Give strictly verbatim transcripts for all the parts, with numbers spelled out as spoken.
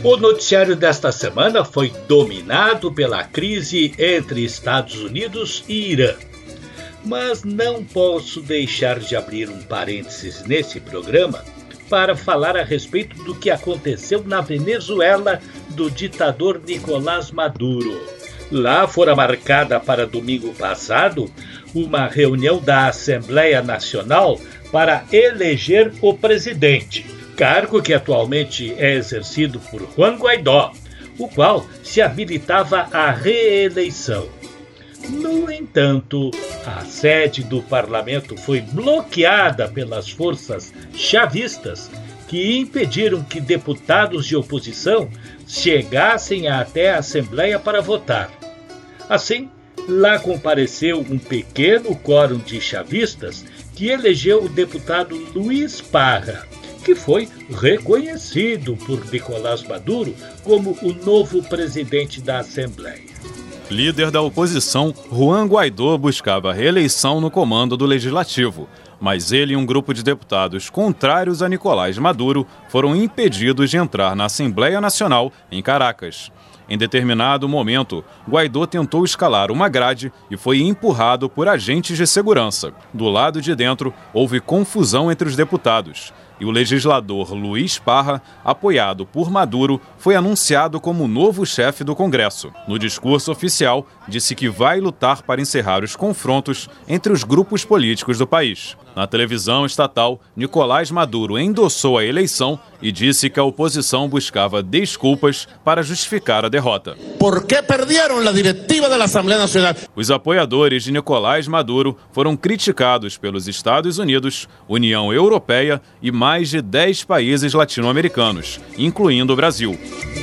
O noticiário desta semana foi dominado pela crise entre Estados Unidos e Irã. Mas não posso deixar de abrir um parênteses nesse programa para falar a respeito do que aconteceu na Venezuela do ditador Nicolás Maduro. Lá fora marcada para domingo passado uma reunião da Assembleia Nacional para eleger o presidente, cargo que atualmente é exercido por Juan Guaidó, o qual se habilitava à reeleição. No entanto, a sede do parlamento foi bloqueada pelas forças chavistas, que impediram que deputados de oposição chegassem até a Assembleia para votar. Assim, lá compareceu um pequeno quórum de chavistas que elegeu o deputado Luiz Parra, que foi reconhecido por Nicolás Maduro como o novo presidente da Assembleia. Líder da oposição, Juan Guaidó buscava reeleição no comando do Legislativo, mas ele e um grupo de deputados contrários a Nicolás Maduro foram impedidos de entrar na Assembleia Nacional em Caracas. Em determinado momento, Guaidó tentou escalar uma grade e foi empurrado por agentes de segurança. Do lado de dentro, houve confusão entre os deputados e o legislador Luiz Parra, apoiado por Maduro, foi anunciado como o novo chefe do Congresso. No discurso oficial, disse que vai lutar para encerrar os confrontos entre os grupos políticos do país. Na televisão estatal, Nicolás Maduro endossou a eleição e disse que a oposição buscava desculpas para justificar a derrota. ¿Por qué perdieron la directiva de la Asamblea Nacional? Os apoiadores de Nicolás Maduro foram criticados pelos Estados Unidos, União Europeia e mais de dez países latino-americanos, incluindo o Brasil.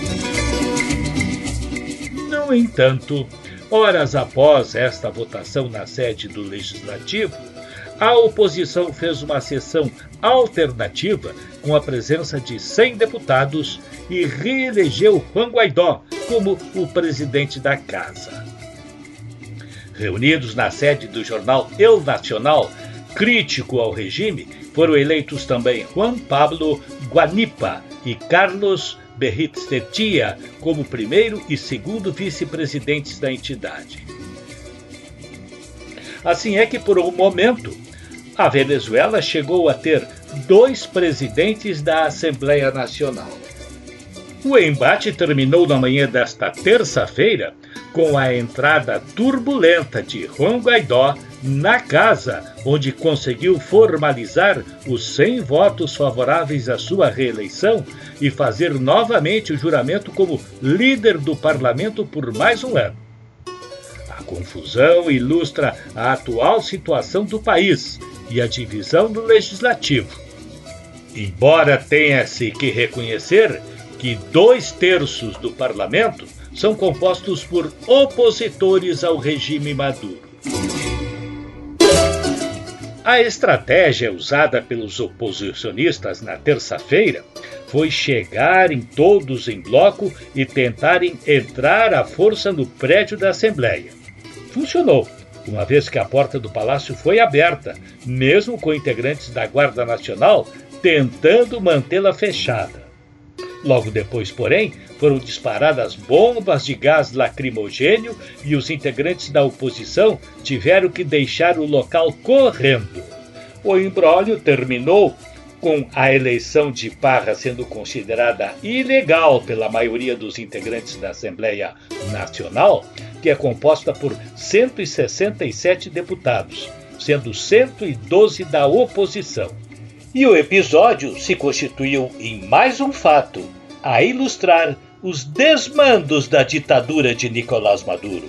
No entanto, horas após esta votação na sede do Legislativo, a oposição fez uma sessão alternativa com a presença de cem deputados e reelegeu Juan Guaidó como o presidente da casa. Reunidos na sede do jornal El Nacional, crítico ao regime, foram eleitos também Juan Pablo Guanipa e Carlos Berriztetia como primeiro e segundo vice-presidentes da entidade. Assim é que, por um momento, a Venezuela chegou a ter dois presidentes da Assembleia Nacional. O embate terminou na manhã desta terça-feira com a entrada turbulenta de Juan Guaidó na casa, onde conseguiu formalizar os cem votos favoráveis à sua reeleição e fazer novamente o juramento como líder do parlamento por mais um ano. A confusão ilustra a atual situação do país e a divisão do legislativo. Embora tenha-se que reconhecer que dois terços do parlamento são compostos por opositores ao regime Maduro. A estratégia usada pelos oposicionistas na terça-feira foi chegarem todos em bloco e tentarem entrar à força no prédio da Assembleia. Funcionou, uma vez que a porta do palácio foi aberta, mesmo com integrantes da Guarda Nacional tentando mantê-la fechada. Logo depois, porém, foram disparadas bombas de gás lacrimogêneo e os integrantes da oposição tiveram que deixar o local correndo. O imbróglio terminou com a eleição de Parra sendo considerada ilegal pela maioria dos integrantes da Assembleia Nacional, que é composta por cento e sessenta e sete deputados, sendo cento e doze da oposição. E o episódio se constituiu em mais um fato a ilustrar os desmandos da ditadura de Nicolás Maduro.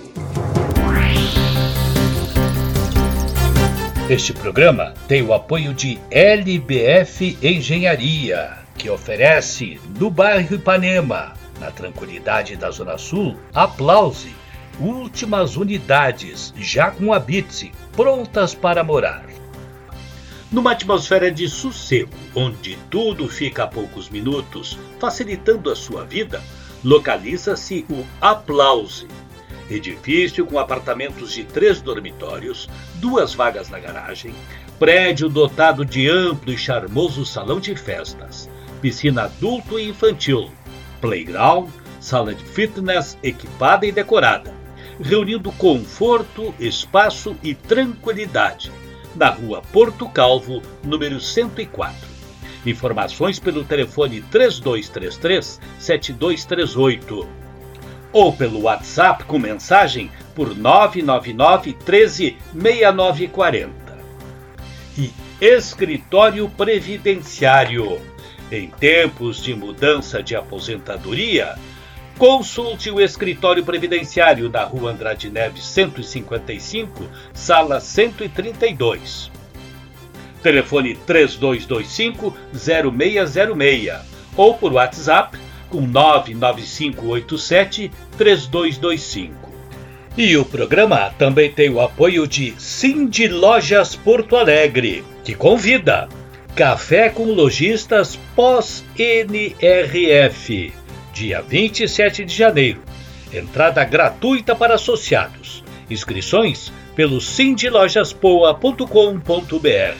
Este programa tem o apoio de L B F Engenharia, que oferece no bairro Ipanema, na tranquilidade da Zona Sul, Aplause, últimas unidades, já com habite, prontas para morar. Numa atmosfera de sossego, onde tudo fica a poucos minutos, facilitando a sua vida, localiza-se o Aplause. Edifício com apartamentos de três dormitórios, duas vagas na garagem, prédio dotado de amplo e charmoso salão de festas, piscina adulto e infantil, playground, sala de fitness equipada e decorada, reunindo conforto, espaço e tranquilidade, na rua Porto Calvo, número cento e quatro. Informações pelo telefone três dois três três, sete dois três oito ou pelo WhatsApp com mensagem por nove nove nove, treze, sessenta e nove quarenta. E Escritório Previdenciário. Em tempos de mudança de aposentadoria, consulte o Escritório Previdenciário na Rua Andrade Neves cento e cinquenta e cinco, sala cento e trinta e dois. Telefone três dois dois cinco, zero seis zero seis ou por WhatsApp com nove nove cinco oito sete, três dois dois cinco. E o programa também tem o apoio de Cindy Lojas Porto Alegre, que convida Café com Lojistas pós-N R F, dia vinte e sete de janeiro. Entrada gratuita para associados. Inscrições pelo cindy lojas poa ponto com ponto b r.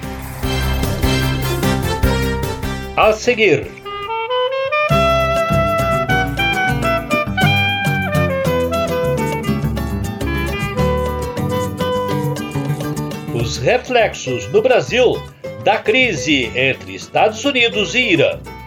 A seguir, os reflexos no Brasil da crise entre Estados Unidos e Irã.